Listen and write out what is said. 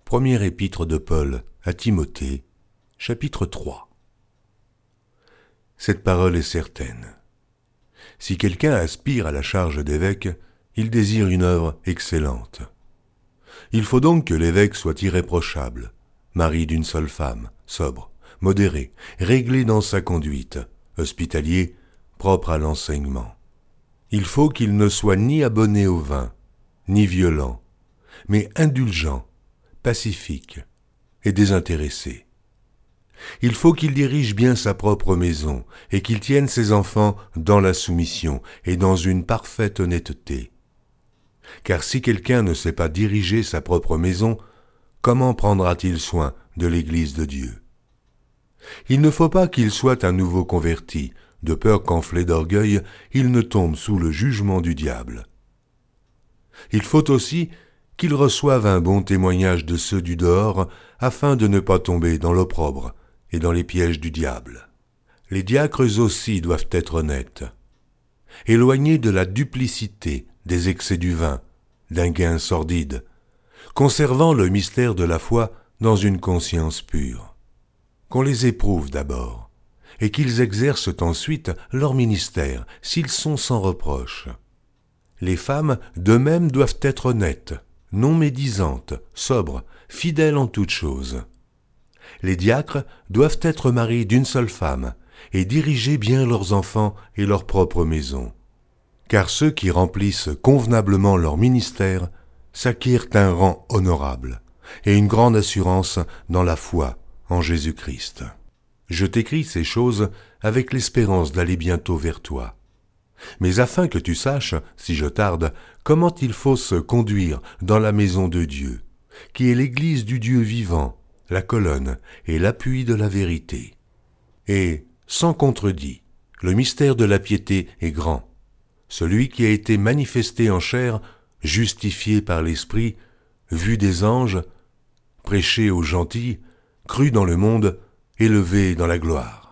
Première épître de Paul à Timothée, chapitre 3. Cette parole est certaine. Si quelqu'un aspire à la charge d'évêque, il désire une œuvre excellente. Il faut donc que l'évêque soit irréprochable, mari d'une seule femme, sobre, modéré, réglé dans sa conduite, hospitalier, propre à l'enseignement. Il faut qu'il ne soit ni abonné au vin, ni violent, mais indulgent, pacifique et désintéressé. Il faut qu'il dirige bien sa propre maison et qu'il tienne ses enfants dans la soumission et dans une parfaite honnêteté. Car si quelqu'un ne sait pas diriger sa propre maison, comment prendra-t-il soin de l'Église de Dieu? Il ne faut pas qu'il soit un nouveau converti, de peur qu'enflé d'orgueil, il ne tombe sous le jugement du diable. Il faut aussi qu'il reçoive un bon témoignage de ceux du dehors, afin de ne pas tomber dans l'opprobre et dans les pièges du diable. Les diacres aussi doivent être honnêtes, éloignés de la duplicité, des excès du vin, d'un gain sordide, conservant le mystère de la foi dans une conscience pure. Qu'on les éprouve d'abord, et qu'ils exercent ensuite leur ministère, s'ils sont sans reproche. Les femmes, de même, doivent être honnêtes, non médisantes, sobres, fidèles en toutes choses. Les diacres doivent être mariés d'une seule femme et diriger bien leurs enfants et leur propre maison. Car ceux qui remplissent convenablement leur ministère s'acquièrent un rang honorable et une grande assurance dans la foi en Jésus-Christ. Je t'écris ces choses avec l'espérance d'aller bientôt vers toi. Mais afin que tu saches, si je tarde, comment il faut se conduire dans la maison de Dieu, qui est l'Église du Dieu vivant, la colonne et l'appui de la vérité. Et, sans contredit, le mystère de la piété est grand. Celui qui a été manifesté en chair, justifié par l'Esprit, vu des anges, prêché aux gentils, cru dans le monde, élevé dans la gloire.